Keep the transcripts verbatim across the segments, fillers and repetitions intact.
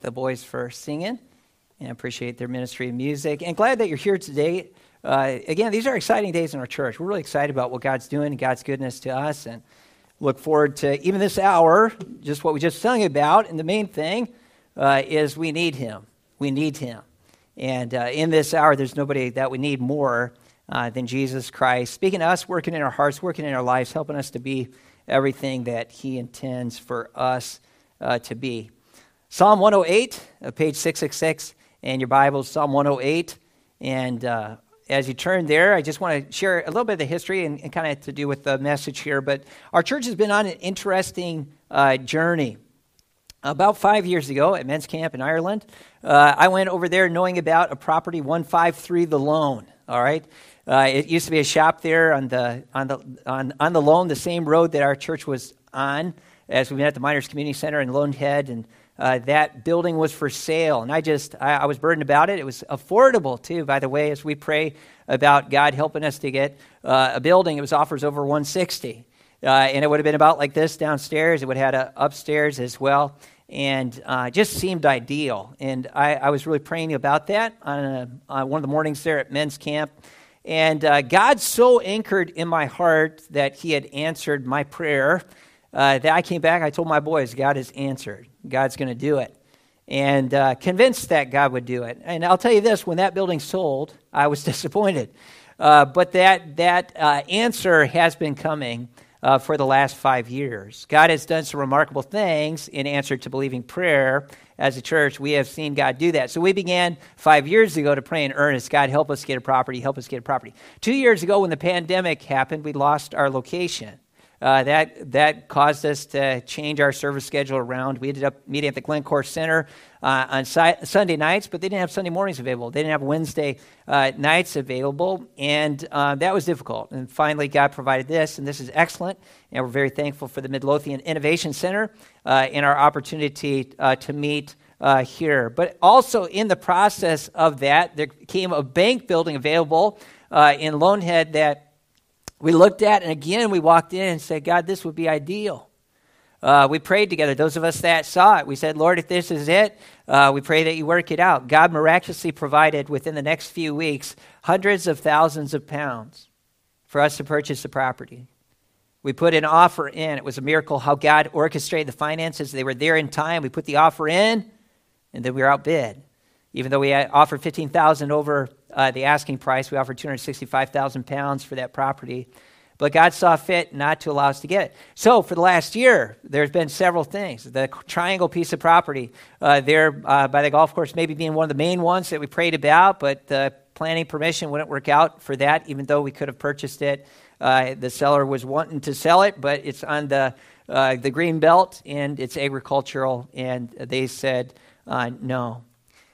the boys for singing, and I appreciate their ministry of music. And glad that you're here today. Uh, again, these are exciting days in our church. We're really excited about what God's doing and God's goodness to us, and look forward to even this hour, just what we just sung about. And the main thing uh, is we need Him. We need Him. And uh, in this hour, there's nobody that we need more uh, than Jesus Christ, speaking to us, working in our hearts, working in our lives, helping us to be everything that He intends for us uh, to be. Psalm one oh eight, uh, page six sixty-six, and your Bibles, Psalm one oh eight. And uh, as you turn there, I just want to share a little bit of the history and, and kind of to do with the message here. But our church has been on an interesting uh, journey. About five years ago at men's camp in Ireland, uh, I went over there knowing about a property one fifty-three The Loan. All right, uh, it used to be a shop there on the on the on, on the Loan, the same road that our church was on as we met at the Miners Community Center in Lone Head, and uh, that building was for sale. And I just I, I was burdened about it. It was affordable too, by the way. As we pray about God helping us to get uh, a building, it was offers over one sixty. Uh, and it would have been about like this downstairs. It would have had a upstairs as well, and uh, just seemed ideal. And I, I was really praying about that on, a, on one of the mornings there at men's camp. And uh, God so anchored in my heart that He had answered my prayer uh, that I came back. I told my boys, God has answered. God's going to do it. And uh, convinced that God would do it. And I'll tell you this, when that building sold, I was disappointed. Uh, but that, that uh, answer has been coming Uh, for the last five years. God has done some remarkable things in answer to believing prayer. As a church, we have seen God do that. So we began five years ago to pray in earnest, God, help us get a property, help us get a property. Two years ago, when the pandemic happened, we lost our location. Uh, that that caused us to change our service schedule around. We ended up meeting at the Glencore Center uh, on si- Sunday nights, but they didn't have Sunday mornings available. They didn't have Wednesday uh, nights available, and uh, that was difficult. And finally, God provided this, and this is excellent, and we're very thankful for the Midlothian Innovation Center uh, and our opportunity uh, to meet uh, here. But also in the process of that, there came a bank building available uh, in Lone Head that we looked at, and again, we walked in and said, God, this would be ideal. Uh, we prayed together. Those of us that saw it, we said, Lord, if this is it, uh, we pray that you work it out. God miraculously provided within the next few weeks hundreds of thousands of pounds for us to purchase the property. We put an offer in. It was a miracle how God orchestrated the finances. They were there in time. We put the offer in, and then we were outbid. Even though we had offered fifteen thousand dollars over uh, the asking price, we offered two hundred sixty-five thousand pounds for that property. But God saw fit not to allow us to get it. So for the last year, there's been several things. The triangle piece of property uh, there uh, by the golf course maybe being one of the main ones that we prayed about, but the planning permission wouldn't work out for that, even though we could have purchased it. Uh, the seller was wanting to sell it, but it's on the, uh, the green belt, and it's agricultural, and they said uh, no.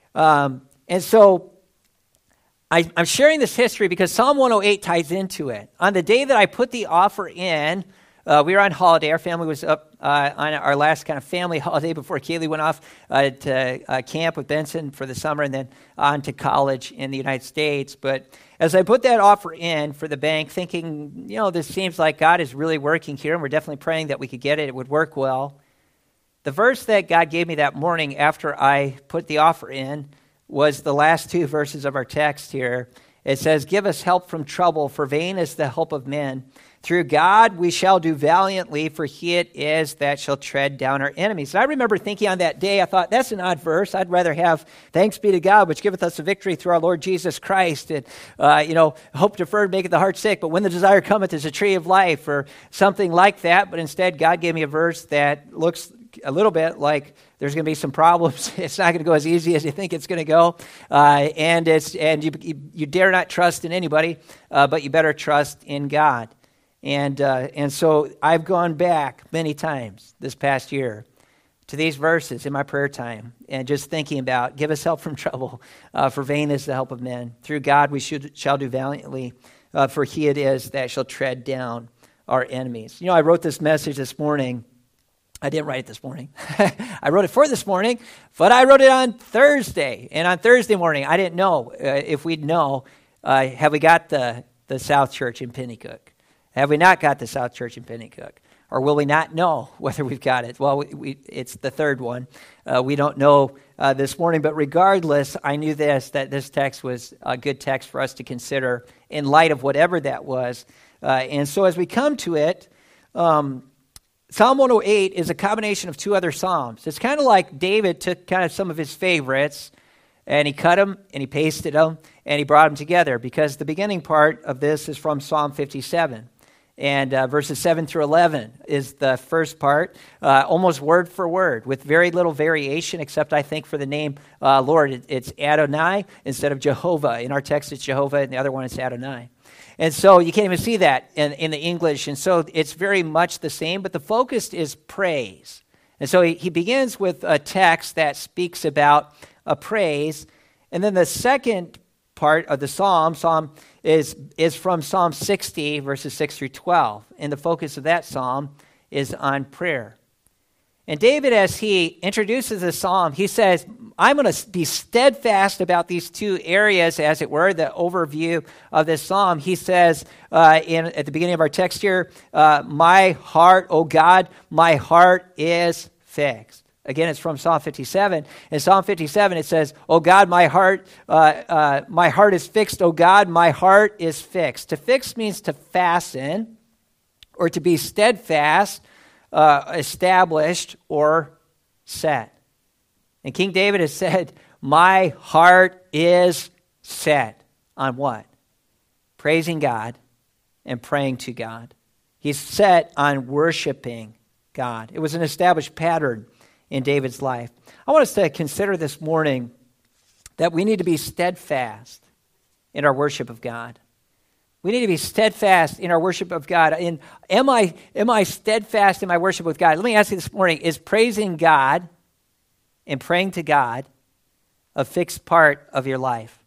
Um, and so I, I'm sharing this history because Psalm one oh eight ties into it. On the day that I put the offer in, uh, we were on holiday. Our family was up uh, on our last kind of family holiday before Kaylee went off uh, to uh, camp with Benson for the summer and then on to college in the United States. But as I put that offer in for the bank, thinking, you know, this seems like God is really working here, and we're definitely praying that we could get it, it would work well. The verse that God gave me that morning after I put the offer in was the last two verses of our text here. It says, give us help from trouble, for vain is the help of men. Through God we shall do valiantly, for He it is that shall tread down our enemies. And I remember thinking on that day, I thought, that's an odd verse. I'd rather have thanks be to God, which giveth us a victory through our Lord Jesus Christ. And, uh, you know, hope deferred maketh the heart sick, but when the desire cometh is a tree of life, or something like that. But instead, God gave me a verse that looks a little bit like there's going to be some problems. It's not going to go as easy as you think it's going to go, uh, and it's and you, you you dare not trust in anybody, uh, but you better trust in God. And uh, and so I've gone back many times this past year to these verses in my prayer time, and just thinking about, give us help from trouble, uh, for vain is the help of men. Through God we should shall do valiantly, uh, for He it is that shall tread down our enemies. You know, I wrote this message this morning. I didn't write it this morning. I wrote it for this morning, but I wrote it on Thursday. And on Thursday morning, I didn't know uh, if we'd know, uh, have we got the, the South Church in Pennycook? Have we not got the South Church in Pennycook? Or will we not know whether we've got it? Well, we, we, it's the third one. Uh, we don't know uh, this morning, but regardless, I knew this, that this text was a good text for us to consider in light of whatever that was. Uh, and so as we come to it, um, Psalm one oh eight is a combination of two other psalms. It's kind of like David took kind of some of his favorites, and he cut them, and he pasted them, and he brought them together, because the beginning part of this is from Psalm fifty-seven. And uh, verses seven through eleven is the first part, uh, almost word for word, with very little variation, except I think for the name uh, Lord, it, it's Adonai instead of Jehovah. In our text, it's Jehovah, and the other one is Adonai. And so you can't even see that in, in the English, and so it's very much the same, but the focus is praise. And so he, he begins with a text that speaks about a praise, and then the second part of the psalm, psalm is, is from Psalm sixty, verses six through twelve. And the focus of that psalm is on prayer. And David, as he introduces the psalm, he says, I'm going to be steadfast about these two areas, as it were, the overview of this psalm. He says uh, in at the beginning of our text here, uh, my heart, O God, my heart is fixed. Again, it's from Psalm fifty-seven. In Psalm fifty-seven, it says, "O God, my heart, uh, uh, my heart is fixed. O God, my heart is fixed." To fix means to fasten, or to be steadfast, uh, established, or set. And King David has said, "My heart is set on what? Praising God and praying to God." He's set on worshiping God. It was an established pattern in David's life. I want us to consider this morning that we need to be steadfast in our worship of God. We need to be steadfast in our worship of God. And am I, am I steadfast in my worship with God? Let me ask you this morning, is praising God and praying to God a fixed part of your life?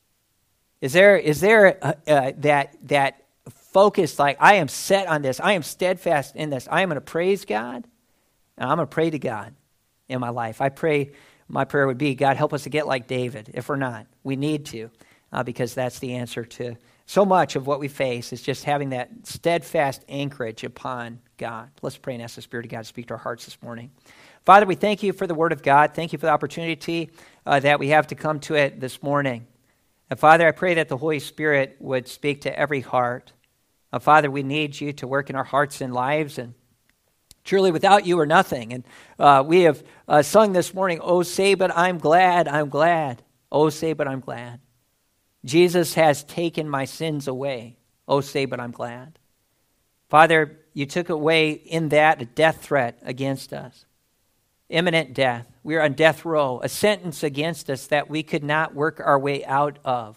Is there, is there uh, uh, that, that focus, like, I am set on this, I am steadfast in this, I am going to praise God, and I'm going to pray to God in my life. I pray, my prayer would be, God, help us to get like David. If we're not, we need to, uh, because that's the answer to so much of what we face, is just having that steadfast anchorage upon God. Let's pray and ask the Spirit of God to speak to our hearts this morning. Father, we thank you for the Word of God. Thank you for the opportunity uh, that we have to come to it this morning. And Father, I pray that the Holy Spirit would speak to every heart. Uh, Father, we need you to work in our hearts and lives, and truly, without you, we're nothing. And uh, we have uh, sung this morning, "Oh, say, but I'm glad, I'm glad. Oh, say, but I'm glad. Jesus has taken my sins away. Oh, say, but I'm glad." Father, you took away in that a death threat against us. Imminent death. We are on death row, a sentence against us that we could not work our way out of.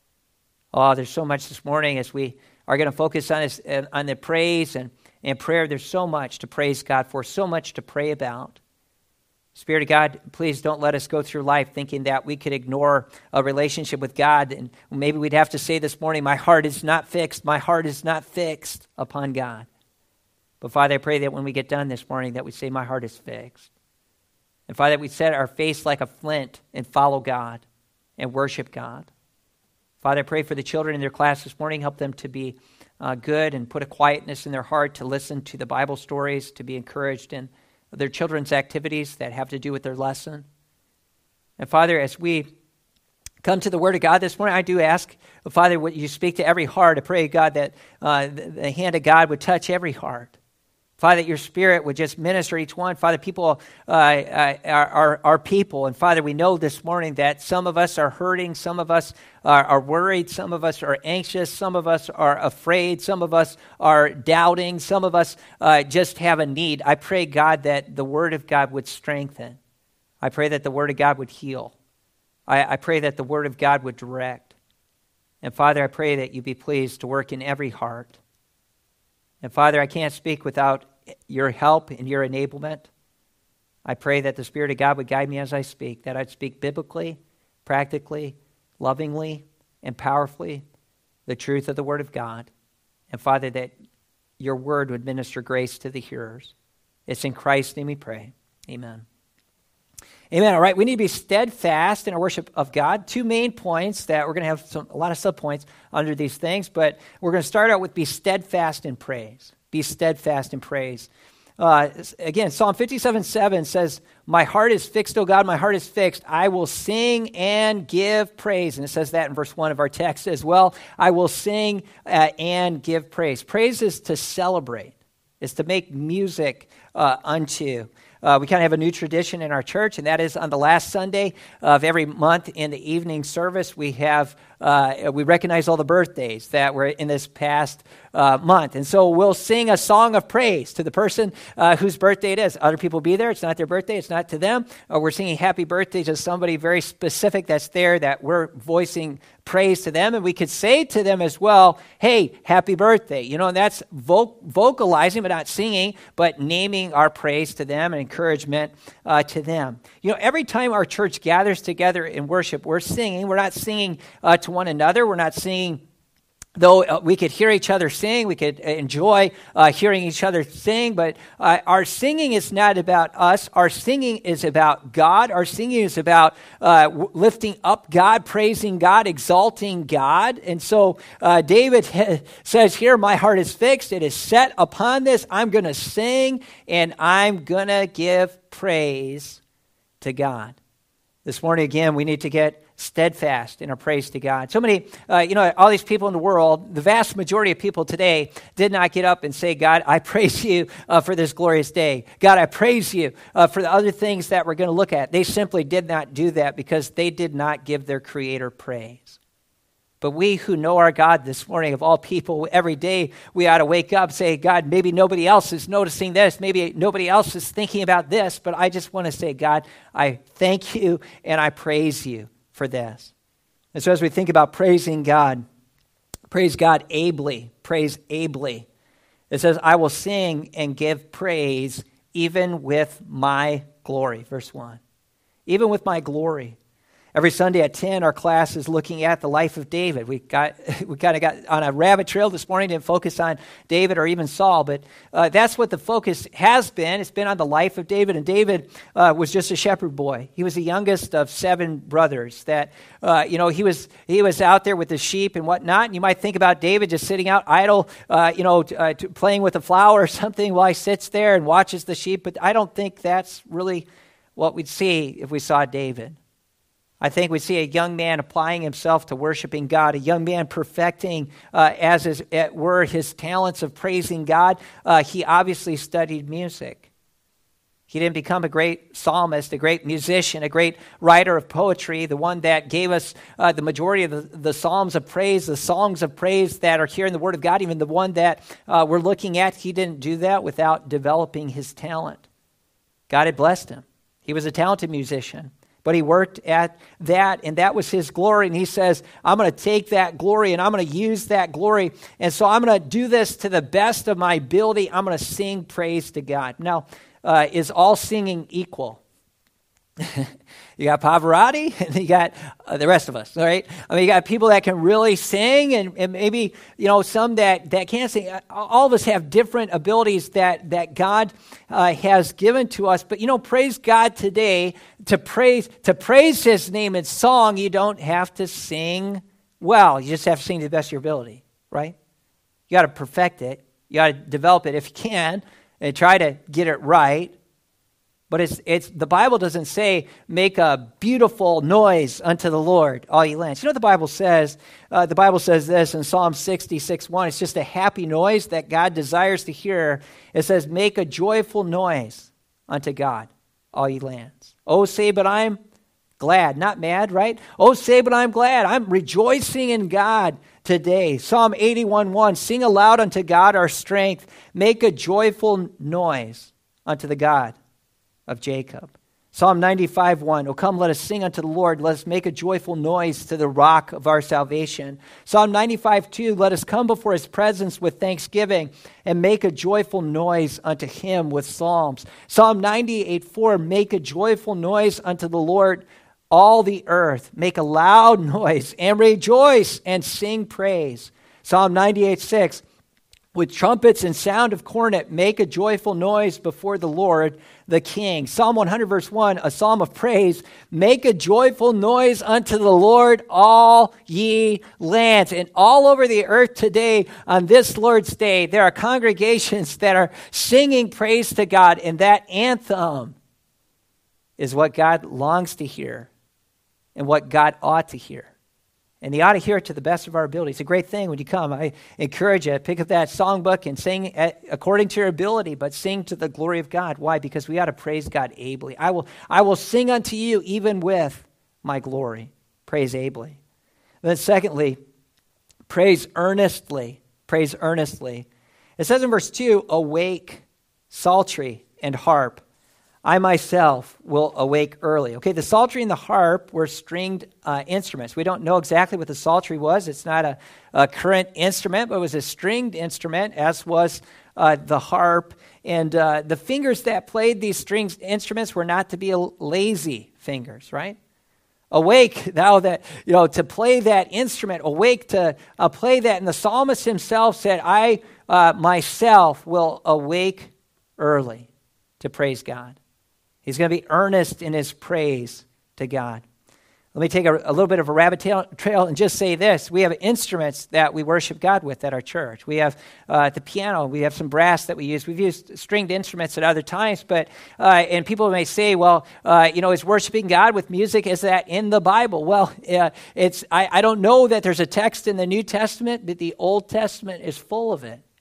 Oh, there's so much this morning as we are going to focus on this, on the praise and And prayer. There's so much to praise God for, so much to pray about. Spirit of God, please don't let us go through life thinking that we could ignore a relationship with God. And maybe we'd have to say this morning, my heart is not fixed. My heart is not fixed upon God. But Father, I pray that when we get done this morning, that we say, my heart is fixed. And Father, that we set our face like a flint and follow God and worship God. Father, I pray for the children in their class this morning. Help them to be Uh, good and put a quietness in their heart to listen to the Bible stories, to be encouraged in their children's activities that have to do with their lesson. And Father, as we come to the Word of God this morning, I do ask, Father, would you speak to every heart? I pray, God, that uh, the, the hand of God would touch every heart. Father, that your Spirit would just minister each one. Father, people uh, uh, are, are, are people. And Father, we know this morning that some of us are hurting, some of us are, are worried, some of us are anxious, some of us are afraid, some of us are doubting, some of us uh, just have a need. I pray, God, that the Word of God would strengthen. I pray that the Word of God would heal. I, I pray that the Word of God would direct. And Father, I pray that you be pleased to work in every heart. And Father, I can't speak without your help and your enablement. I pray that the Spirit of God would guide me as I speak, that I'd speak biblically, practically, lovingly, and powerfully the truth of the Word of God. And Father, that your Word would minister grace to the hearers. It's in Christ's name we pray. Amen. Amen. All right, we need to be steadfast in our worship of God. Two main points that we're going to have some, a lot of subpoints under these things, but we're going to start out with be steadfast in praise. Be steadfast in praise. Uh, again, Psalm fifty-seven seven says, my heart is fixed, O God, my heart is fixed. I will sing and give praise. And it says that in verse one of our text as well. I will sing uh, and give praise. Praise is to celebrate. It's to make music uh, unto. Uh, we kind of have a new tradition in our church, and that is on the last Sunday of every month in the evening service, we have uh, we recognize all the birthdays that were in this past uh, month. And so we'll sing a song of praise to the person uh, whose birthday it is. Other people will be there. It's not their birthday. It's not to them. Or we're singing happy birthday to somebody very specific that's there that we're voicing praise to them. And we could say to them as well, hey, happy birthday. You know, and that's vo- vocalizing, but not singing, but naming our praise to them and encouragement uh, to them. You know, every time our church gathers together in worship, we're singing. We're not singing uh, to one another. We're not singing, though uh, we could hear each other sing. We could enjoy uh, hearing each other sing. But uh, our singing is not about us. Our singing is about God. Our singing is about uh, w- lifting up God, praising God, exalting God. And so uh, David says here, my heart is fixed. It is set upon this. I'm going to sing and I'm going to give praise to God. This morning, again, we need to get steadfast in our praise to God. So many, uh, you know, all these people in the world, the vast majority of people today did not get up and say, God, I praise you uh, for this glorious day. God, I praise you uh, for the other things that we're going to look at. They simply did not do that because they did not give their Creator praise. But we who know our God this morning, of all people, every day we ought to wake up and say, God, maybe nobody else is noticing this. Maybe nobody else is thinking about this. But I just want to say, God, I thank you and I praise you for this. And so as we think about praising God, praise God ably, praise ably. It says, I will sing and give praise even with my glory, verse one. Even with my glory. Every Sunday at ten, our class is looking at the life of David. We got we kind of got on a rabbit trail this morning, didn't focus on David or even Saul, but uh, that's what the focus has been. It's been on the life of David, and David uh, was just a shepherd boy. He was the youngest of seven brothers. That uh, you know he was he was out there with the sheep and whatnot. And you might think about David just sitting out idle, uh, you know, uh, playing with a flower or something while he sits there and watches the sheep. But I don't think that's really what we'd see if we saw David. I think we see a young man applying himself to worshiping God, a young man perfecting, uh, as is, it were, his talents of praising God. Uh, he obviously studied music. He didn't become a great psalmist, a great musician, a great writer of poetry, the one that gave us uh, the majority of the, the psalms of praise, the songs of praise that are here in the Word of God, even the one that uh, we're looking at. He didn't do that without developing his talent. God had blessed him. He was a talented musician. But he worked at that, and that was his glory. And he says, I'm going to take that glory, and I'm going to use that glory. And so I'm going to do this to the best of my ability. I'm going to sing praise to God. Now, uh, is all singing equal? You got Pavarotti, and you got uh, the rest of us, all right? I mean, you got people that can really sing, and, and maybe, you know, some that, that can't sing. All of us have different abilities that, that God uh, has given to us. But, you know, praise God today, to praise, to praise his name in song, you don't have to sing well. You just have to sing to the best of your ability, right? You got to perfect it. You got to develop it if you can, and try to get it right. But it's it's the Bible doesn't say, make a beautiful noise unto the Lord, all ye lands. You know what the Bible says? Uh, the Bible says this in Psalm sixty-six one. It's just a happy noise that God desires to hear. It says, make a joyful noise unto God, all ye lands. Oh, say, but I'm glad, not mad, right? Oh, say, but I'm glad. I'm rejoicing in God today. Psalm eighty-one one, sing aloud unto God our strength. Make a joyful noise unto the God of Jacob. Psalm ninety-five one, oh come, let us sing unto the Lord. Let us make a joyful noise to the rock of our salvation. Psalm ninety-five two, let us come before his presence with thanksgiving and make a joyful noise unto him with psalms. Psalm ninety-eight four, make a joyful noise unto the Lord, all the earth. Make a loud noise and rejoice and sing praise. Psalm ninety-eight six, With trumpets and sound of cornet, make a joyful noise before the Lord, the King. Psalm one hundred, verse one, a psalm of praise. Make a joyful noise unto the Lord, all ye lands. And all over the earth today, on this Lord's Day, there are congregations that are singing praise to God. And that anthem is what God longs to hear and what God ought to hear. And he ought to hear it to the best of our ability. It's a great thing when you come. I encourage you, pick up that songbook and sing according to your ability, but sing to the glory of God. Why? Because we ought to praise God ably. I will, I will sing unto you even with my glory. Praise ably. And then secondly, praise earnestly. Praise earnestly. It says in verse two, awake, psaltery, and harp. I myself will awake early. Okay, the psaltery and the harp were stringed uh, instruments. We don't know exactly what the psaltery was. It's not a, a current instrument, but it was a stringed instrument, as was uh, the harp. And uh, the fingers that played these stringed instruments were not to be lazy fingers, right? Awake, thou that, you know, to play that instrument, awake to uh, play that. And the psalmist himself said, I uh, myself will awake early to praise God. He's going to be earnest in his praise to God. Let me take a, a little bit of a rabbit tail, trail and just say this. We have instruments that we worship God with at our church. We have uh, the piano. We have some brass that we use. We've used stringed instruments at other times, but uh, and people may say, well, uh, you know, is worshiping God with music, is that in the Bible? Well, uh, it's I, I don't know that there's a text in the New Testament, but the Old Testament is full of it.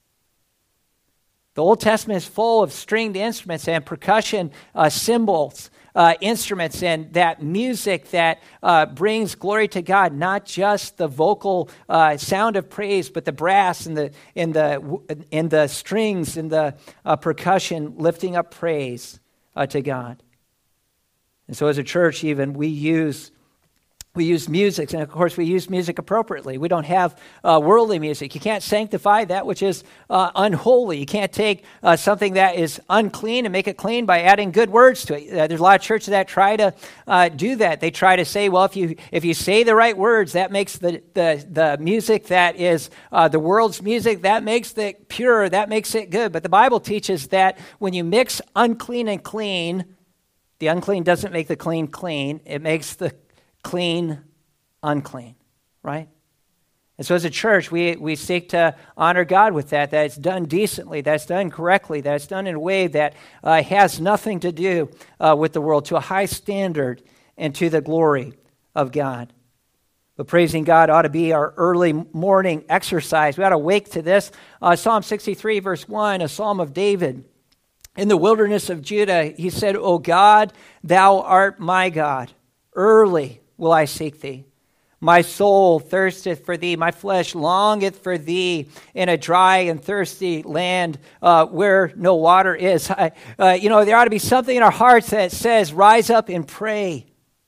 The Old Testament is full of stringed instruments and percussion uh, cymbals, uh, instruments, and that music that uh, brings glory to God, not just the vocal uh, sound of praise, but the brass and the and the and the strings and the uh, percussion lifting up praise uh, to God. And so, as a church, even we use. We use music, and of course we use music appropriately. We don't have uh, worldly music. You can't sanctify that which is uh, unholy. You can't take uh, something that is unclean and make it clean by adding good words to it. Uh, there's a lot of churches that try to uh, do that. They try to say, well, if you if you say the right words, that makes the the, the music that is uh, the world's music, that makes it pure, that makes it good. But the Bible teaches that when you mix unclean and clean, the unclean doesn't make the clean clean. It makes the clean, unclean, right? And so as a church, we, we seek to honor God with that, that it's done decently, that it's done correctly, that it's done in a way that uh, has nothing to do uh, with the world, to a high standard and to the glory of God. But praising God ought to be our early morning exercise. We ought to wake to this. Uh, Psalm sixty-three, verse one, a psalm of David. In the wilderness of Judah, he said, O God, thou art my God. Early will I seek thee. My soul thirsteth for thee. My flesh longeth for thee in a dry and thirsty land uh, where no water is. I, uh, you know, there ought to be something in our hearts that says, rise up and pray.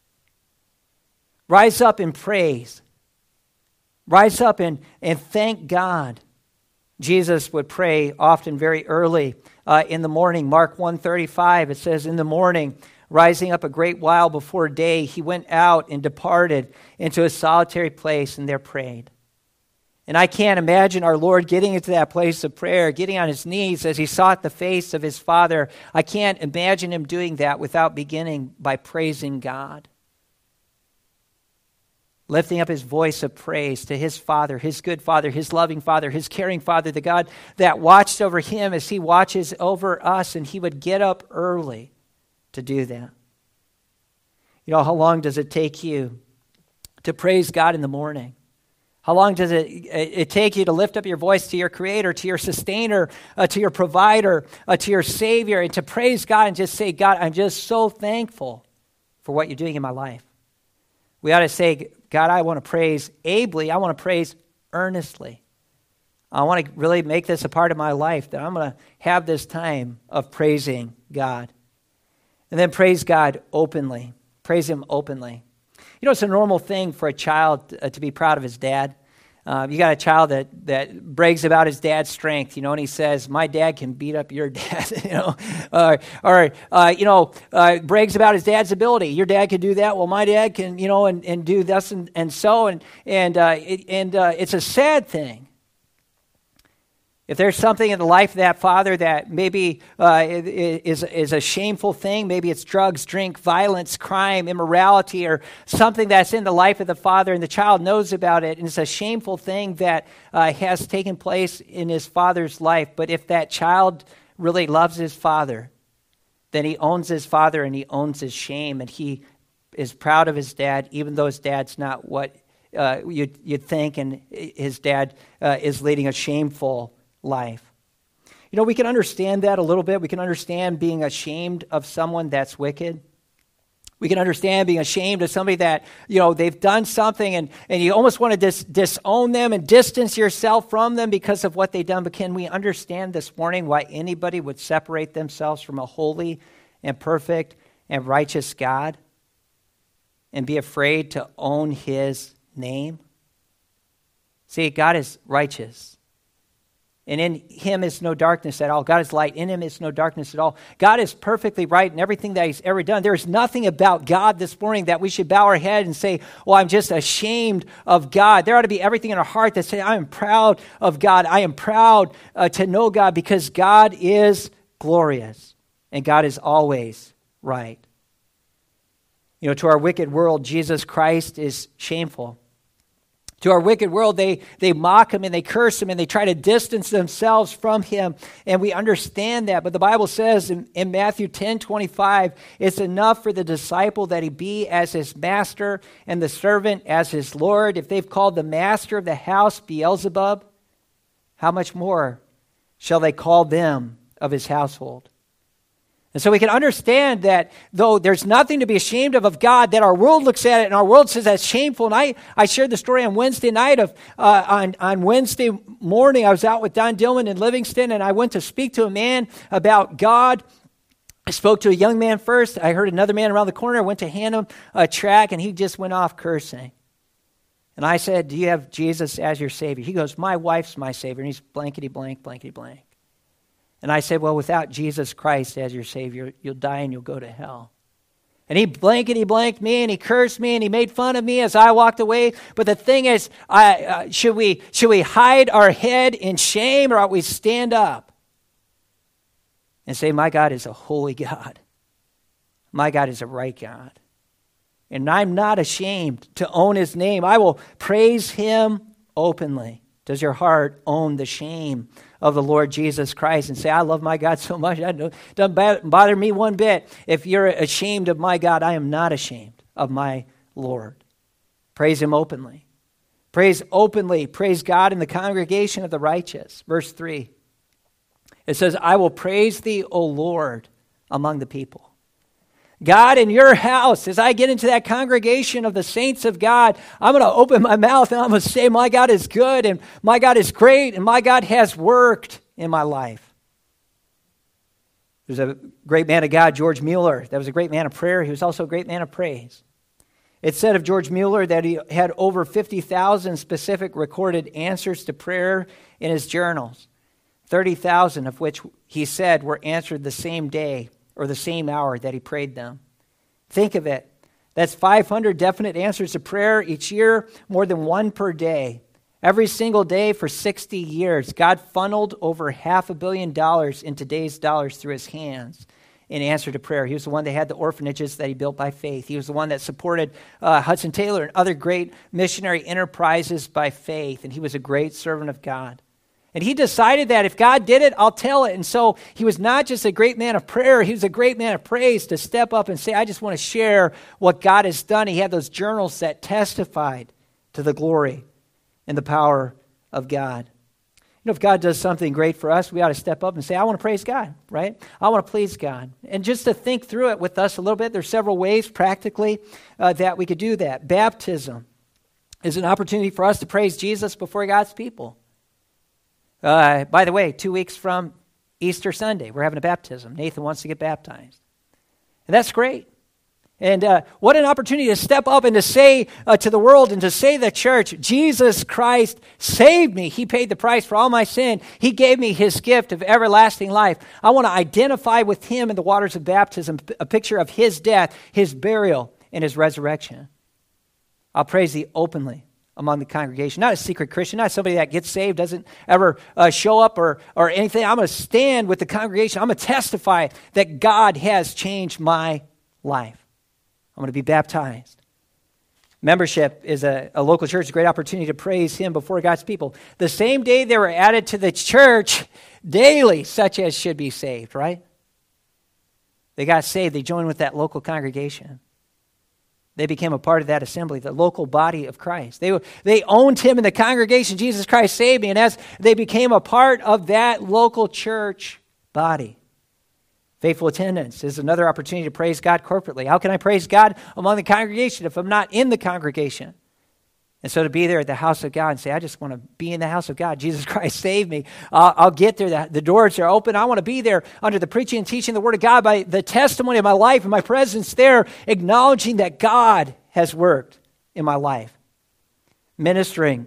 Rise up and praise. Rise up and, and thank God. Jesus would pray often very early uh, in the morning. Mark one thirty-five, it says, in the morning, rising up a great while before day, he went out and departed into a solitary place and there prayed. And I can't imagine our Lord getting into that place of prayer, getting on his knees as he sought the face of his Father. I can't imagine him doing that without beginning by praising God. Lifting up his voice of praise to his Father, his good Father, his loving Father, his caring Father, the God that watched over him as he watches over us, and he would get up early to do that. You know, how long does it take you to praise God in the morning? How long does it, it take you to lift up your voice to your Creator, to your Sustainer, uh, to your Provider, uh, to your Savior, and to praise God and just say, God, I'm just so thankful for what you're doing in my life. We ought to say, God, I want to praise ably. I want to praise earnestly. I want to really make this a part of my life, that I'm going to have this time of praising God. And then praise God openly. Praise him openly. You know, it's a normal thing for a child uh, to be proud of his dad. Uh, you got a child that, that brags about his dad's strength, you know, and he says, my dad can beat up your dad, you know, uh, or, uh, you know, uh, brags about his dad's ability. Your dad can do that. Well, my dad can, you know, and, and do this and, and so, and, and, uh, it, and uh, it's a sad thing. If there's something in the life of that father that maybe uh, is, is a shameful thing, maybe it's drugs, drink, violence, crime, immorality, or something that's in the life of the father and the child knows about it, and it's a shameful thing that uh, has taken place in his father's life. But if that child really loves his father, then he owns his father and he owns his shame, and he is proud of his dad, even though his dad's not what uh, you'd, you'd think, and his dad uh, is leading a shameful life. You know, we can understand that a little bit. We can understand being ashamed of someone that's wicked. We can understand being ashamed of somebody that, you know, they've done something and, and you almost want to dis- disown them and distance yourself from them because of what they've done. But can we understand this morning why anybody would separate themselves from a holy and perfect and righteous God and be afraid to own his name? See, God is righteous. And in him is no darkness at all. God is light. In him is no darkness at all. God is perfectly right in everything that he's ever done. There is nothing about God this morning that we should bow our head and say, well, I'm just ashamed of God. There ought to be everything in our heart that say, I am proud of God. I am proud uh, to know God, because God is glorious and God is always right. You know, to our wicked world, Jesus Christ is shameful. To our wicked world, they, they mock him and they curse him and they try to distance themselves from him. And we understand that. But the Bible says in, in Matthew ten twenty-five, it's enough for the disciple that he be as his master and the servant as his Lord. If they've called the master of the house Beelzebub, how much more shall they call them of his household? And so we can understand that though there's nothing to be ashamed of of God, that our world looks at it and our world says that's shameful. And I, I shared the story on Wednesday night of, uh, on, on Wednesday morning, I was out with Don Dillman in Livingston, and I went to speak to a man about God. I spoke to a young man first. I heard another man around the corner. I went to hand him a tract, and he just went off cursing. And I said, do you have Jesus as your Savior? He goes, my wife's my Savior. And he's blankety blank, blankety blank. And I said, well, without Jesus Christ as your Savior, you'll die and you'll go to hell. And he blankety blanked me, and he cursed me, and he made fun of me as I walked away. But the thing is, I, uh, should we should we hide our head in shame, or ought we stand up and say, my God is a holy God. My God is a right God. And I'm not ashamed to own his name. I will praise him openly. Does your heart own the shame of the Lord Jesus Christ and say, I love my God so much, it doesn't bother me one bit. If you're ashamed of my God, I am not ashamed of my Lord. Praise him openly. Praise openly. Praise God in the congregation of the righteous. Verse three. It says, I will praise thee, O Lord, among the people. God, in your house, as I get into that congregation of the saints of God, I'm going to open my mouth and I'm going to say, my God is good and my God is great and my God has worked in my life. There's a great man of God, George Mueller, that was a great man of prayer. He was also a great man of praise. It said of George Mueller that he had over fifty thousand specific recorded answers to prayer in his journals, thirty thousand of which he said were answered the same day or the same hour that he prayed them. Think of it. That's five hundred definite answers to prayer each year, more than one per day. Every single day for sixty years, God funneled over half a billion dollars in today's dollars through his hands in answer to prayer. He was the one that had the orphanages that he built by faith. He was the one that supported uh, Hudson Taylor and other great missionary enterprises by faith, and he was a great servant of God. And he decided that if God did it, I'll tell it. And so he was not just a great man of prayer, he was a great man of praise to step up and say, I just want to share what God has done. He had those journals that testified to the glory and the power of God. You know, if God does something great for us, we ought to step up and say, I want to praise God, right? I want to please God. And just to think through it with us a little bit, there's several ways practically uh, that we could do that. Baptism is an opportunity for us to praise Jesus before God's people. Uh, by the way, two weeks from Easter Sunday, we're having a baptism. Nathan wants to get baptized. And that's great. And uh, what an opportunity to step up and to say uh, to the world and to say to the church, Jesus Christ saved me. He paid the price for all my sin. He gave me his gift of everlasting life. I want to identify with him in the waters of baptism, a picture of his death, his burial, and his resurrection. I'll praise thee openly among the congregation. Not a secret Christian, not somebody that gets saved, doesn't ever uh, show up or, or anything. I'm going to stand with the congregation. I'm going to testify that God has changed my life. I'm going to be baptized. Membership is a, a local church, a great opportunity to praise him before God's people. The same day they were added to the church daily, such as should be saved, right? They got saved. They joined with that local congregation. They became a part of that assembly, the local body of Christ. They, they owned him in the congregation. Jesus Christ saved me. And as they became a part of that local church body, faithful attendance is another opportunity to praise God corporately. How can I praise God among the congregation if I'm not in the congregation? And so to be there at the house of God and say, I just want to be in the house of God. Jesus Christ saved me. Uh, I'll get there. The, the doors are open. I want to be there under the preaching and teaching of the Word of God by the testimony of my life and my presence there, acknowledging that God has worked in my life. Ministering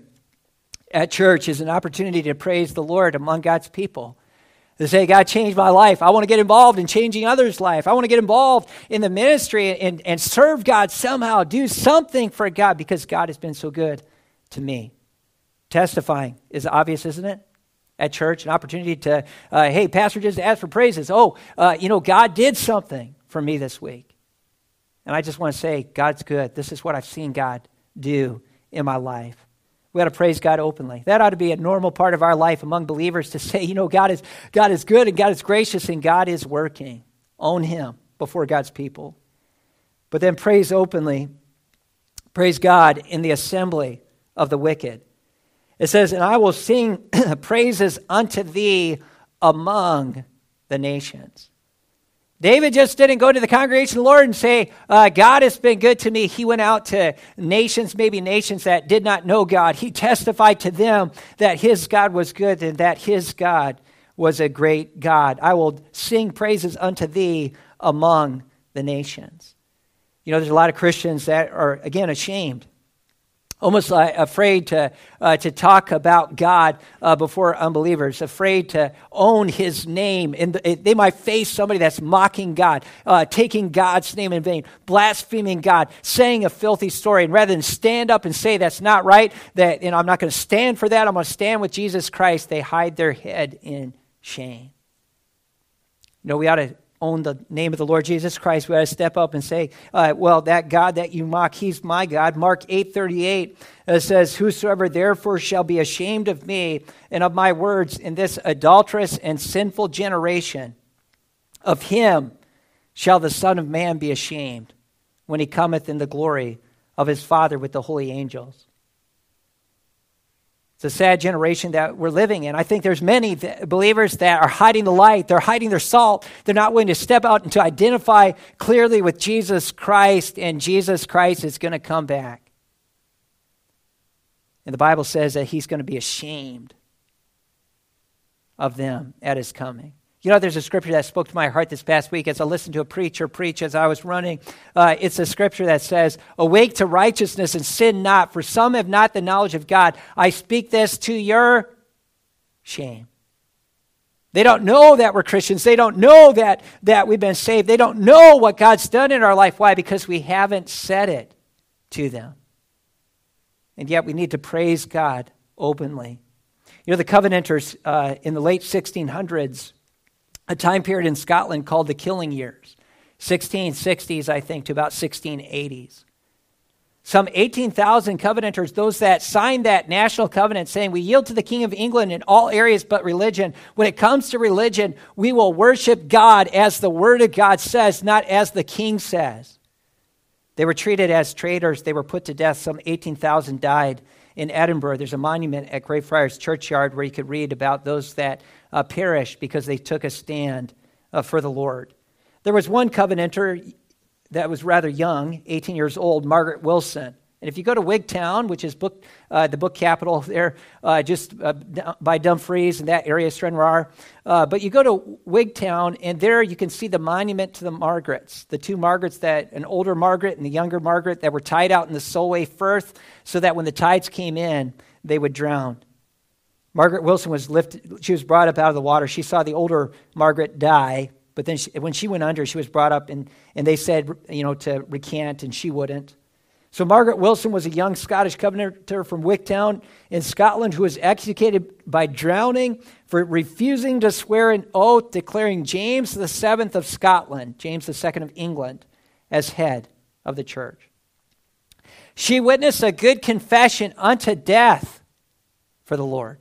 at church is an opportunity to praise the Lord among God's people. To say, God changed my life. I want to get involved in changing others' life. I want to get involved in the ministry and, and serve God somehow. Do something for God because God has been so good to me. Testifying is obvious, isn't it? At church, an opportunity to, uh, hey, pastor just asked for praises. Oh, uh, you know, God did something for me this week. And I just want to say, God's good. This is what I've seen God do in my life. We ought to praise God openly. That ought to be a normal part of our life among believers to say, you know, God is God is good and God is gracious and God is working. Own him before God's people. But then praise openly. Praise God in the assembly of the wicked. It says, and I will sing praises unto thee among the nations. David just didn't go to the congregation of the Lord and say, uh, God has been good to me. He went out to nations, maybe nations that did not know God. He testified to them that his God was good and that his God was a great God. I will sing praises unto thee among the nations. You know, there's a lot of Christians that are, again, ashamed. Almost uh, afraid to uh, to talk about God uh, before unbelievers, afraid to own his name. And the, they might face somebody that's mocking God, uh, taking God's name in vain, blaspheming God, saying a filthy story. And rather than stand up and say that's not right, that you know, I'm not going to stand for that, I'm going to stand with Jesus Christ, they hide their head in shame. You know, we ought to own the name of the Lord Jesus Christ. We ought to step up and say, uh, well, that God that you mock, he's my God. Mark eight thirty-eight uh, says, whosoever therefore shall be ashamed of me and of my words in this adulterous and sinful generation, of him shall the Son of Man be ashamed when he cometh in the glory of his Father with the holy angels. It's a sad generation that we're living in. I think there's many th- believers that are hiding the light. They're hiding their salt. They're not willing to step out and to identify clearly with Jesus Christ, and Jesus Christ is going to come back. And the Bible says that he's going to be ashamed of them at his coming. You know, there's a scripture that spoke to my heart this past week as I listened to a preacher preach as I was running. Uh, it's a scripture that says, awake to righteousness and sin not, for some have not the knowledge of God. I speak this to your shame. They don't know that we're Christians. They don't know that, that we've been saved. They don't know what God's done in our life. Why? Because we haven't said it to them. And yet we need to praise God openly. You know, the Covenanters uh, in the late sixteen hundreds, a time period in Scotland called the Killing Years, sixteen sixties, I think, to about sixteen eighties. Some eighteen thousand Covenanters, those that signed that national covenant saying, we yield to the King of England in all areas but religion. When it comes to religion, we will worship God as the Word of God says, not as the King says. They were treated as traitors. They were put to death. Some eighteen thousand died. In Edinburgh, there's a monument at Greyfriars Churchyard where you could read about those that uh, perished because they took a stand uh, for the Lord. There was one Covenanter that was rather young, eighteen years old, Margaret Wilson. And if you go to Wigtown, which is book, uh, the book capital there, uh, just uh, by Dumfries and that area, Stranraer, uh, but you go to Wigtown, and there you can see the monument to the Margarets, the two Margarets, that an older Margaret and the younger Margaret, that were tied out in the Solway Firth so that when the tides came in, they would drown. Margaret Wilson was lifted, she was brought up out of the water. She saw the older Margaret die, but then she, when she went under, she was brought up, and, and they said, you know, to recant, and she wouldn't. So Margaret Wilson was a young Scottish Covenanter from Wicktown in Scotland who was executed by drowning for refusing to swear an oath declaring James the Seventh of Scotland, James the Second of England, as head of the church. She witnessed a good confession unto death for the Lord.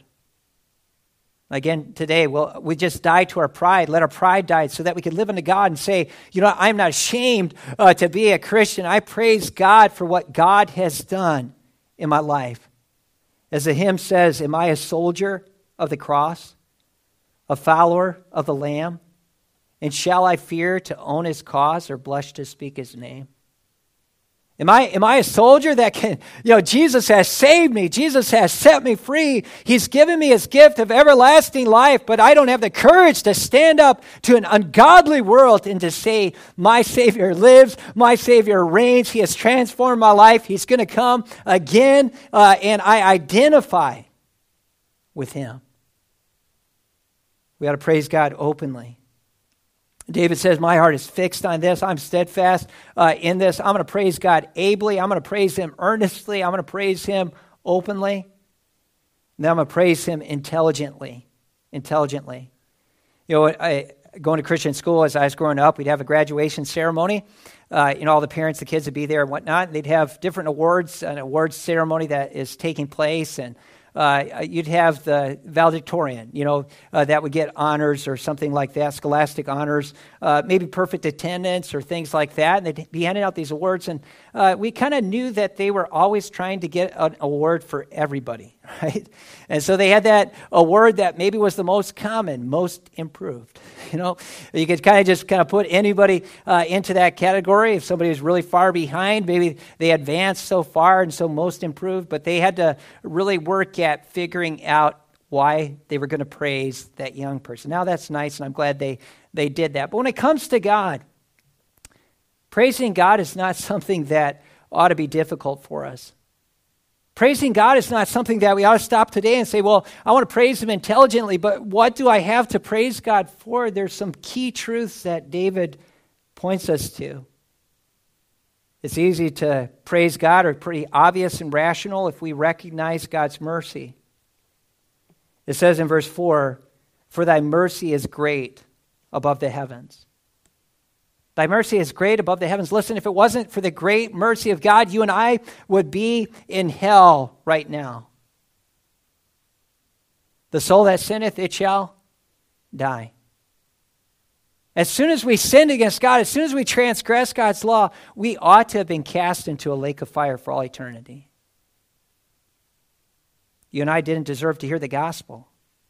Again, today, well, we just die to our pride. Let our pride die so that we can live unto God and say, you know, I'm not ashamed uh, to be a Christian. I praise God for what God has done in my life. As the hymn says, am I a soldier of the cross, a follower of the Lamb? And shall I fear to own his cause or blush to speak his name? Am I, am I a soldier that can, you know, Jesus has saved me. Jesus has set me free. He's given me his gift of everlasting life, but I don't have the courage to stand up to an ungodly world and to say, my Savior lives, my Savior reigns. He has transformed my life. He's going to come again, uh, and I identify with him. We ought to praise God openly. David says, my heart is fixed on this. I'm steadfast uh, in this. I'm going to praise God ably. I'm going to praise him earnestly. I'm going to praise him openly. And then I'm going to praise him intelligently. Intelligently. You know, I, going to Christian school as I was growing up, we'd have a graduation ceremony. Uh, you know, all the parents, the kids would be there and whatnot. And they'd have different awards, an awards ceremony that is taking place. And Uh, you'd have the valedictorian, you know, uh, that would get honors or something like that, scholastic honors, uh, maybe perfect attendance or things like that. And they'd be handing out these awards. And uh, we kind of knew that they were always trying to get an award for everybody, right? And so they had that award that maybe was the most common, most improved. You know, you could kind of just kind of put anybody uh, into that category. If somebody was really far behind, maybe they advanced so far and so most improved, but they had to really work at figuring out why they were going to praise that young person. Now that's nice, and I'm glad they, they did that. But when it comes to God, praising God is not something that ought to be difficult for us. Praising God is not something that we ought to stop today and say, well, I want to praise him intelligently, but what do I have to praise God for? There's some key truths that David points us to. It's easy to praise God, or pretty obvious and rational if we recognize God's mercy. It says in verse four, for thy mercy is great above the heavens. Thy mercy is great above the heavens. Listen, if it wasn't for the great mercy of God, you and I would be in hell right now. The soul that sinneth, it shall die. As soon as we sinned against God, as soon as we transgressed God's law, we ought to have been cast into a lake of fire for all eternity. You and I didn't deserve to hear the gospel.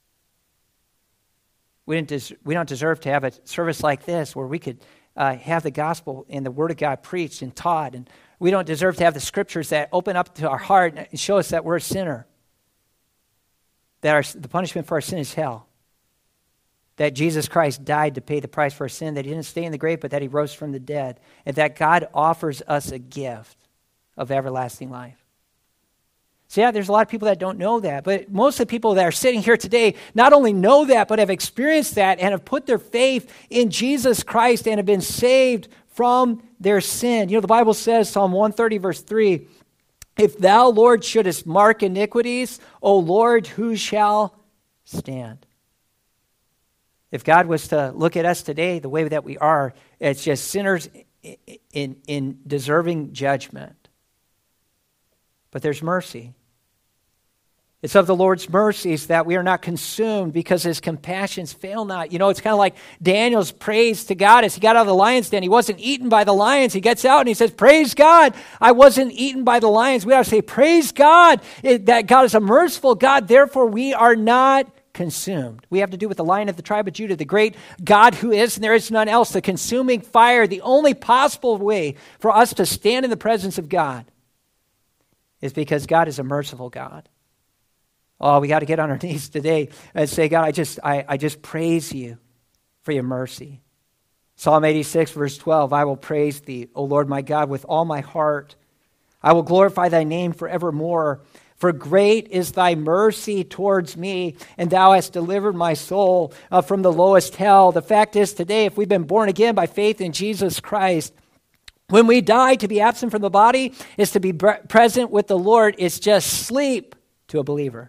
We didn't. Des- we don't deserve to have a service like this where we could uh, have the gospel and the word of God preached and taught. And we don't deserve to have the scriptures that open up to our heart and show us that we're a sinner. That our, the punishment for our sin is hell. That Jesus Christ died to pay the price for our sin, that he didn't stay in the grave, but that he rose from the dead, and that God offers us a gift of everlasting life. So yeah, there's a lot of people that don't know that, but most of the people that are sitting here today not only know that, but have experienced that and have put their faith in Jesus Christ and have been saved from their sin. You know, the Bible says, Psalm one thirty, verse three, if thou, Lord, shouldest mark iniquities, O Lord, who shall stand? If God was to look at us today the way that we are, it's just sinners in, in, in deserving judgment. But there's mercy. It's of the Lord's mercies that we are not consumed because his compassions fail not. You know, it's kind of like Daniel's praise to God as he got out of the lion's den. He wasn't eaten by the lions. He gets out and he says, praise God, I wasn't eaten by the lions. We ought to say, praise God, that God is a merciful God. Therefore, we are not consumed. We have to do with the Lion of the tribe of Judah, the great God who is, and there is none else, the consuming fire. The only possible way for us to stand in the presence of God is because God is a merciful God. Oh, we got to get on our knees today and say, God, I just, I, I just praise you for your mercy. Psalm eighty-six, verse twelve, I will praise thee, O Lord my God, with all my heart. I will glorify thy name forevermore. For great is thy mercy towards me, and thou hast delivered my soul uh, from the lowest hell. The fact is today, if we've been born again by faith in Jesus Christ, When we die, to be absent from the body is to be present with the Lord. It's just sleep to a believer.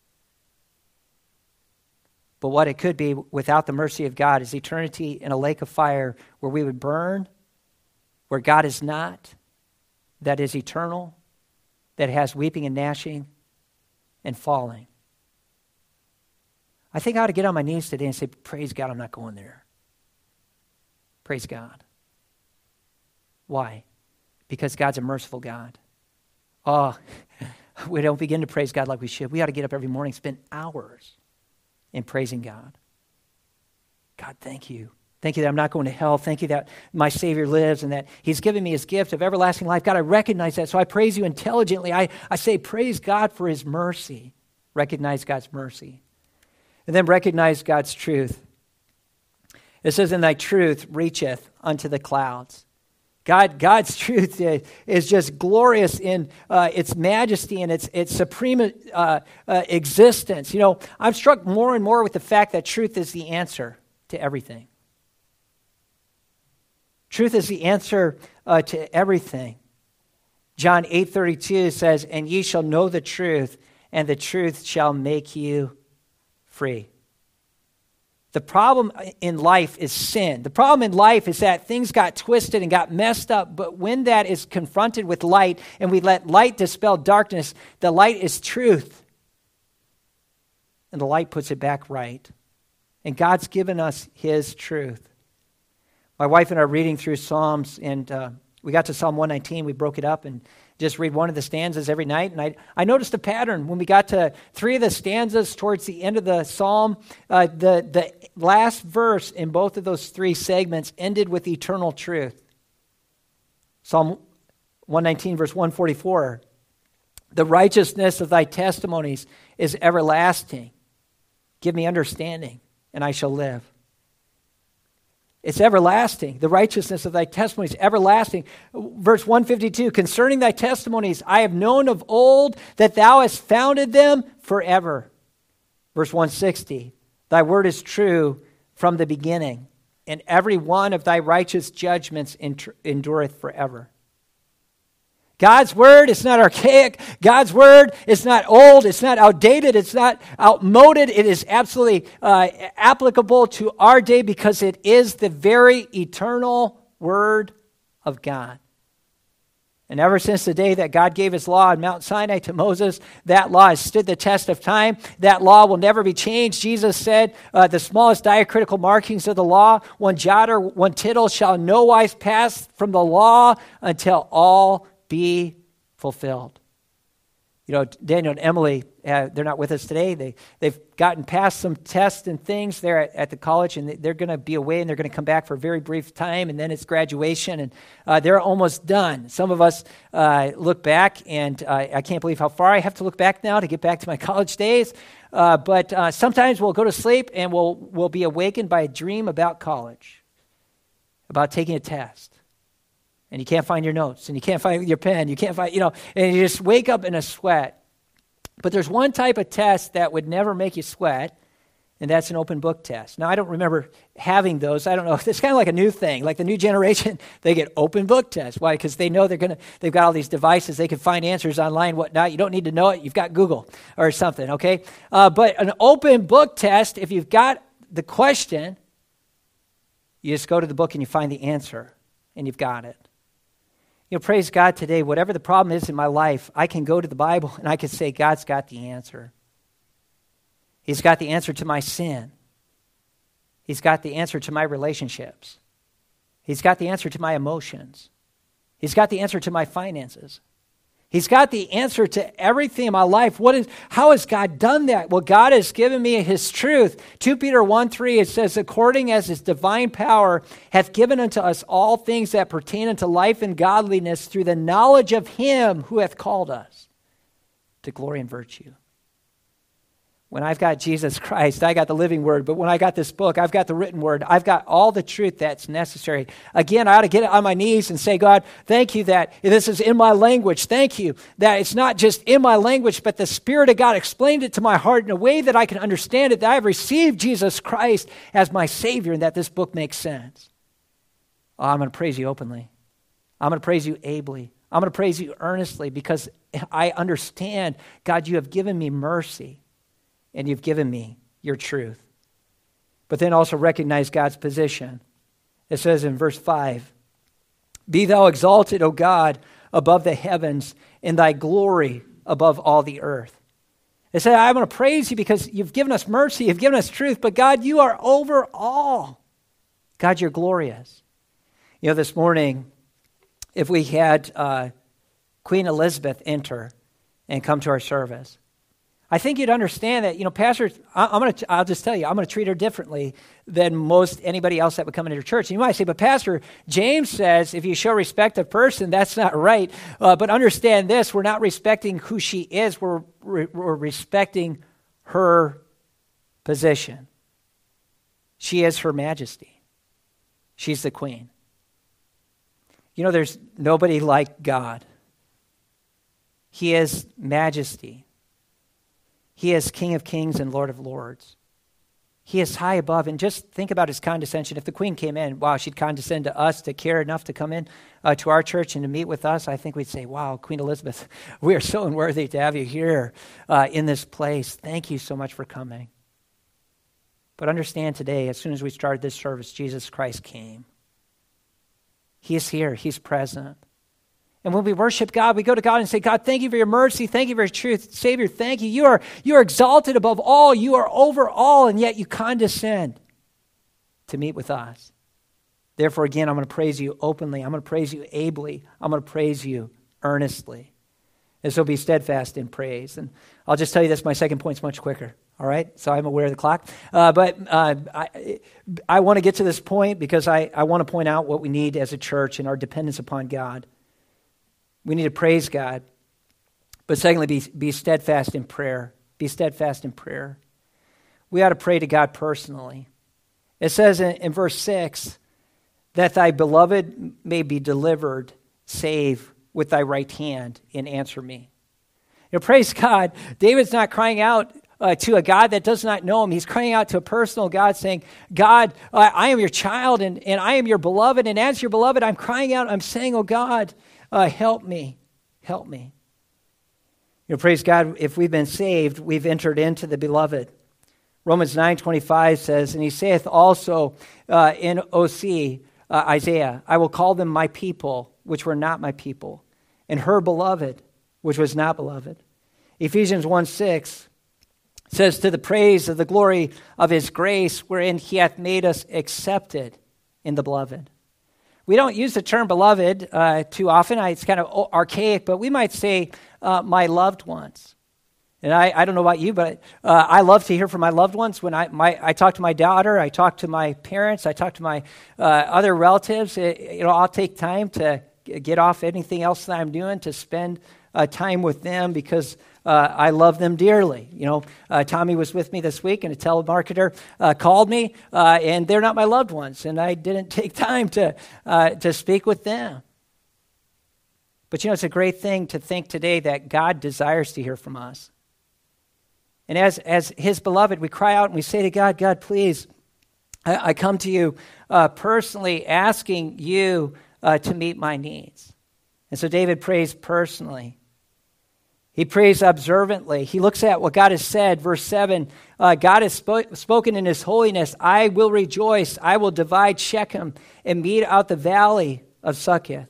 But what it could be without the mercy of God is eternity in a lake of fire where we would burn, where God is not, that is eternal, that has weeping and gnashing and falling. I think I ought to get on my knees today and say, praise God, I'm not going there. Praise God. Why? Because God's a merciful God. Oh, we don't begin to praise God like we should. We ought to get up every morning, spend hours in praising God. God, thank you. Thank you that I'm not going to hell. Thank you that my Savior lives and that he's given me his gift of everlasting life. God, I recognize that, so I praise you intelligently. I, I say, praise God for his mercy. Recognize God's mercy. And then recognize God's truth. It says, and thy truth reacheth unto the clouds. God, God's truth is just glorious in uh, its majesty and its, its supreme uh, uh, existence. You know, I'm struck more and more with the fact that truth is the answer to everything. Truth is the answer uh, to everything. John eight thirty-two says, and ye shall know the truth, and the truth shall make you free. The problem in life is sin. The problem in life is that things got twisted and got messed up, but when that is confronted with light and we let light dispel darkness, the light is truth. And the light puts it back right. And God's given us his truth. My wife and I are reading through Psalms, and uh, we got to Psalm one nineteen. We broke it up and just read one of the stanzas every night. And I, I noticed a pattern. When we got to three of the stanzas towards the end of the psalm, uh, the, the last verse in both of those three segments ended with eternal truth. Psalm one nineteen, verse one forty-four. The righteousness of thy testimonies is everlasting. Give me understanding, and I shall live. It's everlasting. The righteousness of thy testimonies, everlasting. Verse one fifty-two, concerning thy testimonies, I have known of old that thou hast founded them forever. Verse one sixty, thy word is true from the beginning, and every one of thy righteous judgments endureth forever. God's word is not archaic. God's word is not old. It's not outdated. It's not outmoded. It is absolutely uh, applicable to our day because it is the very eternal word of God. And ever since the day that God gave his law on Mount Sinai to Moses, that law has stood the test of time. That law will never be changed. Jesus said, uh, the smallest diacritical markings of the law, one jot or one tittle shall in no wise pass from the law until all be fulfilled. You know, Daniel and Emily, uh, they're not with us today. They, they've gotten past some tests and things there at, at the college, and they're going to be away, and they're going to come back for a very brief time, and then it's graduation, and uh, they're almost done. Some of us uh, look back, and uh, I can't believe how far I have to look back now to get back to my college days, uh, but uh, sometimes we'll go to sleep, and we'll, we'll be awakened by a dream about college, about taking a test. And you can't find your notes, and you can't find your pen, you can't find, you know, and you just wake up in a sweat. But there's one type of test that would never make you sweat, and that's an open book test. Now, I don't remember having those. I don't know. It's kind of like a new thing. Like the new generation, they get open book tests. Why? Because they know they're going to, they've got all these devices. They can find answers online, whatnot. You don't need to know it. You've got Google or something, okay? Uh, but an open book test, if you've got the question, you just go to the book and you find the answer, and you've got it. You know, praise God today, whatever the problem is in my life, I can go to the Bible and I can say, God's got the answer. He's got the answer to my sin. He's got the answer to my relationships. He's got the answer to my emotions. He's got the answer to my finances. He's got the answer to everything in my life. What is? How has God done that? Well, God has given me his truth. Second Peter one three, it says, according as his divine power hath given unto us all things that pertain unto life and godliness through the knowledge of him who hath called us to glory and virtue. When I've got Jesus Christ, I got the living word. But when I got this book, I've got the written word. I've got all the truth that's necessary. Again, I ought to get on my knees and say, God, thank you that this is in my language. Thank you that it's not just in my language, but the Spirit of God explained it to my heart in a way that I can understand it, that I have received Jesus Christ as my Savior, and that this book makes sense. Oh, I'm going to praise you openly. I'm going to praise you ably. I'm going to praise you earnestly because I understand, God, you have given me mercy and you've given me your truth. But then also recognize God's position. It says in verse five, be thou exalted, O God, above the heavens, and thy glory above all the earth. It said, I'm going to praise you because you've given us mercy, you've given us truth, but God, you are over all. God, you're glorious. You know, this morning, if we had uh, Queen Elizabeth enter and come to our service, I think you'd understand that, you know, Pastor, I, I'm going to, I'll just tell you, I'm going to treat her differently than most anybody else that would come into your church. And you might say, but Pastor, James says if you show respect to a person, that's not right. Uh, but understand this, we're not respecting who she is, we're, we're respecting her position. She is Her Majesty. She's the Queen. You know, there's nobody like God. He is Majesty. He is King of Kings and Lord of Lords. He is high above. And just think about his condescension. If the Queen came in, wow, she'd condescend to us, to care enough to come in uh, to our church and to meet with us. I think we'd say, wow, Queen Elizabeth, we are so unworthy to have you here uh, in this place. Thank you so much for coming. But understand today, as soon as we started this service, Jesus Christ came. He is here. He's present. And when we worship God, we go to God and say, God, thank you for your mercy. Thank you for your truth. Savior, thank you. You are, you are exalted above all. You are over all, and yet you condescend to meet with us. Therefore, again, I'm going to praise you openly. I'm going to praise you ably. I'm going to praise you earnestly. And so be steadfast in praise. And I'll just tell you this, my second point's much quicker. All right, so I'm aware of the clock. Uh, but uh, I, I want to get to this point because I, I want to point out what we need as a church and our dependence upon God. We need to praise God. But secondly, be, be steadfast in prayer. Be steadfast in prayer. We ought to pray to God personally. It says in, in verse six, that thy beloved may be delivered, save with thy right hand, and answer me. You know, praise God. David's not crying out uh, to a God that does not know him. He's crying out to a personal God saying, God, uh, I am your child and, and I am your beloved. And as your beloved, I'm crying out. I'm saying, oh God, Uh, help me, help me. You know, praise God, if we've been saved, we've entered into the beloved. Romans nine twenty-five says, and he saith also uh, in O C, uh, Isaiah, I will call them my people, which were not my people, and her beloved, which was not beloved. Ephesians one six says, to the praise of the glory of his grace, wherein he hath made us accepted in the beloved. We don't use the term beloved uh, too often. I, it's kind of archaic, but we might say uh, my loved ones. And I, I don't know about you, but uh, I love to hear from my loved ones. When I my I talk to my daughter, I talk to my parents, I talk to my uh, other relatives. It, you know, I'll take time to get off anything else that I'm doing to spend uh, time with them because uh, I love them dearly. You know, uh, Tommy was with me this week, and a telemarketer uh, called me, uh, and they're not my loved ones, and I didn't take time to uh, to speak with them. But you know, it's a great thing to think today that God desires to hear from us. And as as His beloved, we cry out and we say to God, God, please, I, I come to you uh, personally asking you uh, to meet my needs. And so David prays personally. He prays observantly. He looks at what God has said. Verse seven, uh, God has spo- spoken in his holiness. I will rejoice. I will divide Shechem and mete out the valley of Succoth.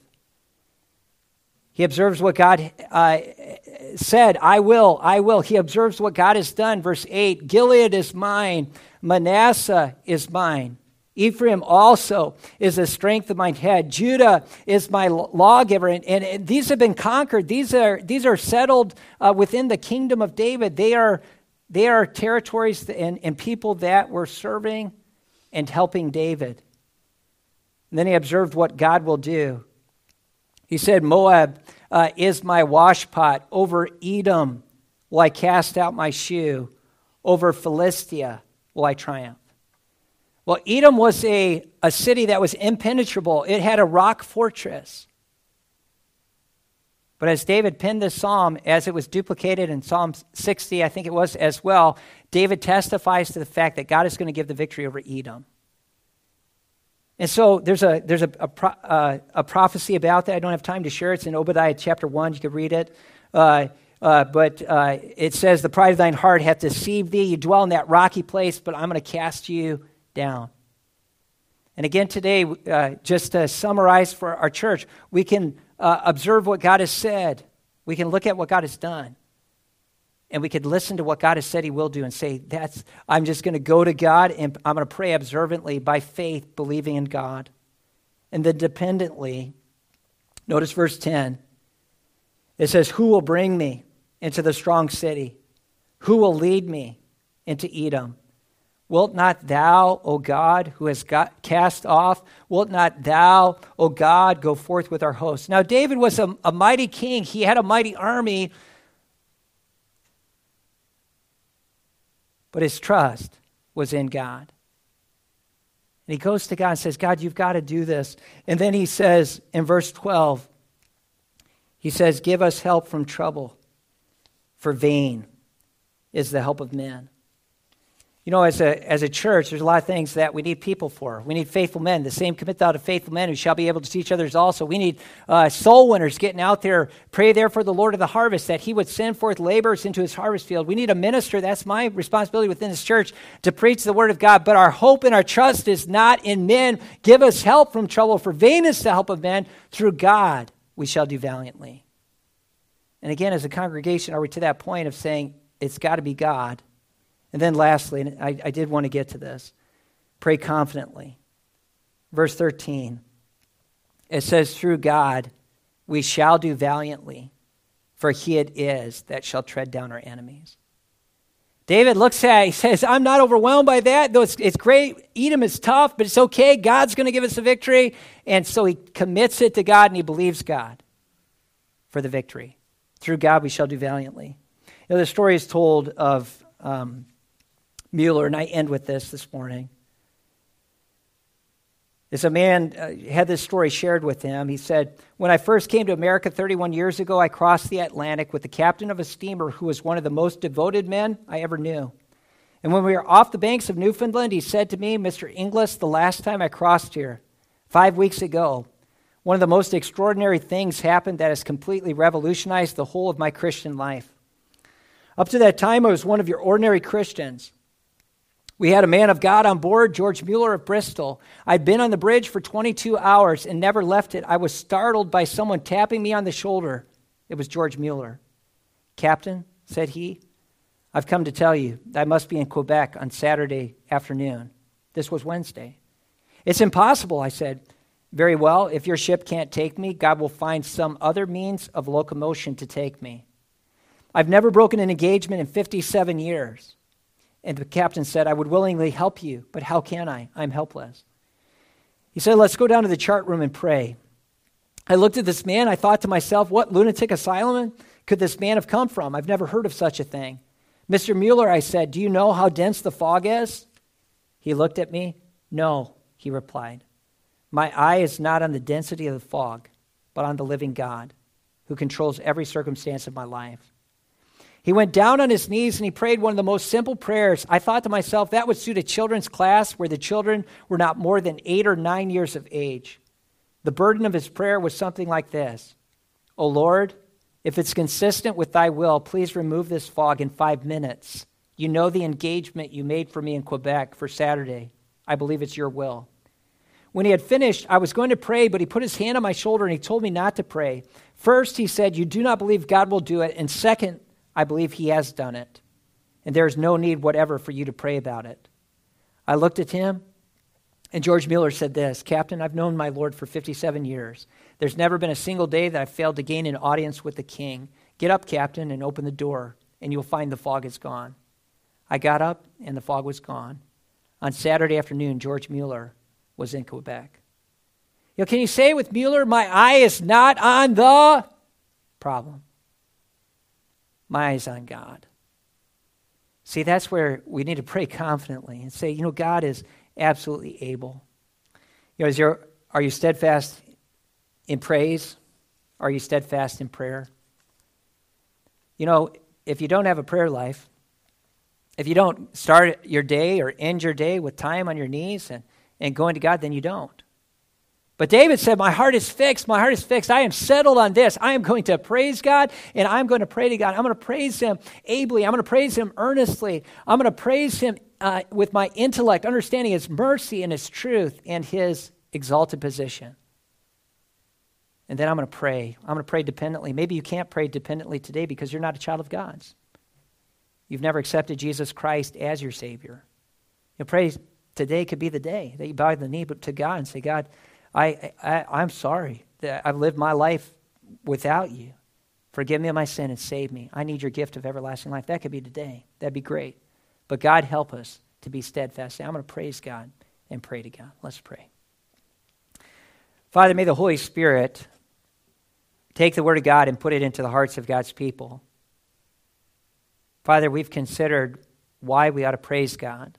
He observes what God uh, said. I will, I will. He observes what God has done. Verse eight, Gilead is mine. Manasseh is mine. Ephraim also is the strength of my head. Judah is my lawgiver. And, and, and these have been conquered. These are these are settled uh, within the kingdom of David. They are, they are territories and, and people that were serving and helping David. And then he observed what God will do. He said, Moab uh, is my washpot. Over Edom will I cast out my shoe. Over Philistia will I triumph. Well, Edom was a, a city that was impenetrable. It had a rock fortress. But as David penned this psalm, as it was duplicated in Psalm sixty, I think it was as well, David testifies to the fact that God is going to give the victory over Edom. And so there's a there's a a, pro, uh, a prophecy about that. I don't have time to share it. It's in Obadiah chapter one. You can read it. Uh, uh, but uh, it says, the pride of thine heart hath deceived thee. You dwell in that rocky place, but I'm going to cast you down. And again today, uh, just to summarize for our church, we can uh, observe what God has said. We can look at what God has done. And we could listen to what God has said he will do and say, "That's I'm just going to go to God and I'm going to pray observantly by faith, believing in God." And then dependently, notice verse ten. It says, "Who will bring me into the strong city? Who will lead me into Edom? Wilt not thou, O God, who has got cast off, wilt not thou, O God, go forth with our hosts?" Now David was a, a mighty king. He had a mighty army. But his trust was in God. And he goes to God and says, "God, you've got to do this." And then he says in verse twelve, he says, "Give us help from trouble, for vain is the help of men." You know, as a as a church, there's a lot of things that we need people for. We need faithful men. The same commit thou to faithful men who shall be able to teach others also. We need uh, soul winners getting out there. Pray there for the Lord of the harvest, that he would send forth laborers into his harvest field. We need a minister. That's my responsibility within this church, to preach the word of God. But our hope and our trust is not in men. Give us help from trouble, for vain is the help of men. Through God we shall do valiantly. And again, as a congregation, are we to that point of saying it's got to be God? And then lastly, and I, I did want to get to this, pray confidently. Verse thirteen, it says, "Through God we shall do valiantly, for he it is that shall tread down our enemies." David looks at it, he says, "I'm not overwhelmed by that, though it's, it's great. Edom is tough, but it's okay. God's going to give us a victory." And so he commits it to God and he believes God for the victory. Through God we shall do valiantly. You know, the story is told of um, Mueller, and I end with this this morning. As a man uh, had this story shared with him, he said, "When I first came to America thirty-one years ago, I crossed the Atlantic with the captain of a steamer who was one of the most devoted men I ever knew. And when we were off the banks of Newfoundland, he said to me, 'Mister Inglis, the last time I crossed here, five weeks ago, one of the most extraordinary things happened that has completely revolutionized the whole of my Christian life. Up to that time, I was one of your ordinary Christians. We had a man of God on board, George Mueller of Bristol. I'd been on the bridge for twenty-two hours and never left it. I was startled by someone tapping me on the shoulder. It was George Mueller. 'Captain,' said he, 'I've come to tell you that I must be in Quebec on Saturday afternoon.' This was Wednesday. 'It's impossible,' I said. 'Very well, if your ship can't take me, God will find some other means of locomotion to take me. I've never broken an engagement in fifty-seven years. And the captain said, 'I would willingly help you, but how can I? I'm helpless.' He said, 'Let's go down to the chart room and pray.' I looked at this man. I thought to myself, what lunatic asylum could this man have come from? I've never heard of such a thing. 'Mister Mueller,' I said, 'do you know how dense the fog is?' He looked at me. 'No,' he replied. 'My eye is not on the density of the fog, but on the living God, who controls every circumstance of my life.' He went down on his knees and he prayed one of the most simple prayers. I thought to myself, that would suit a children's class where the children were not more than eight or nine years of age. The burden of his prayer was something like this: 'O Lord, if it's consistent with thy will, please remove this fog in five minutes. You know the engagement you made for me in Quebec for Saturday. I believe it's your will.' When he had finished, I was going to pray, but he put his hand on my shoulder and he told me not to pray. First, he said, 'You do not believe God will do it.' And second, I believe he has done it, and there is no need whatever for you to pray about it." I looked at him, and George Mueller said this: "Captain, I've known my Lord for fifty-seven years. There's never been a single day that I've failed to gain an audience with the king. Get up, Captain, and open the door, and you'll find the fog is gone." I got up, and the fog was gone. On Saturday afternoon, George Mueller was in Quebec. You know, can you say with Mueller, my eye is not on the problem? My eyes on God. See, that's where we need to pray confidently and say, you know, God is absolutely able. You know, is your, are you steadfast in praise? Are you steadfast in prayer? You know, if you don't have a prayer life, if you don't start your day or end your day with time on your knees and, and going to God, then you don't. But David said, my heart is fixed. My heart is fixed. I am settled on this. I am going to praise God, and I'm going to pray to God. I'm going to praise him ably. I'm going to praise him earnestly. I'm going to praise him uh, with my intellect, understanding his mercy and his truth and his exalted position. And then I'm going to pray. I'm going to pray dependently. Maybe you can't pray dependently today because you're not a child of God's. You've never accepted Jesus Christ as your Savior. You pray today could be the day that you bow the knee to God and say, God, I, I, I'm sorry that I've lived my life without you. Forgive me of my sin and save me. I need your gift of everlasting life. That could be today. That'd be great. But God, help us to be steadfast. I'm going to praise God and pray to God. Let's pray. Father, may the Holy Spirit take the Word of God and put it into the hearts of God's people. Father, we've considered why we ought to praise God.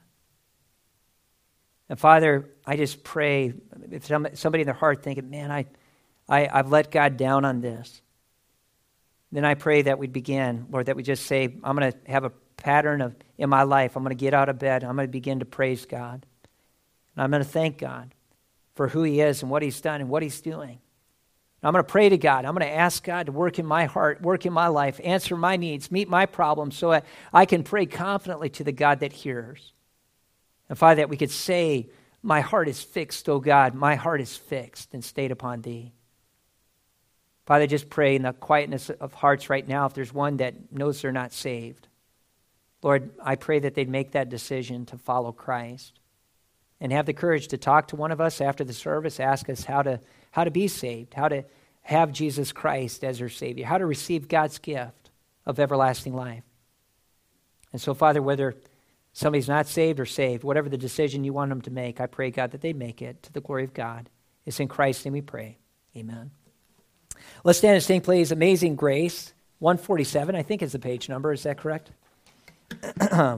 And Father, I just pray, if somebody in their heart thinking, man, I, I, I've let God down on this, then I pray that we'd begin, Lord, that we just say, I'm going to have a pattern of in my life. I'm going to get out of bed. I'm going to begin to praise God. And I'm going to thank God for who he is and what he's done and what he's doing. And I'm going to pray to God. I'm going to ask God to work in my heart, work in my life, answer my needs, meet my problems so that I can pray confidently to the God that hears. And Father, that we could say, my heart is fixed, O God, my heart is fixed and stayed upon thee. Father, just pray in the quietness of hearts right now, if there's one that knows they're not saved. Lord, I pray that they'd make that decision to follow Christ and have the courage to talk to one of us after the service, ask us how to, how to be saved, how to have Jesus Christ as their Savior, how to receive God's gift of everlasting life. And so, Father, whether somebody's not saved or saved, whatever the decision you want them to make, I pray, God, that they make it to the glory of God. It's in Christ's name we pray. Amen. Let's stand and sing, please. Amazing Grace, one forty-seven, I think is the page number. Is that correct?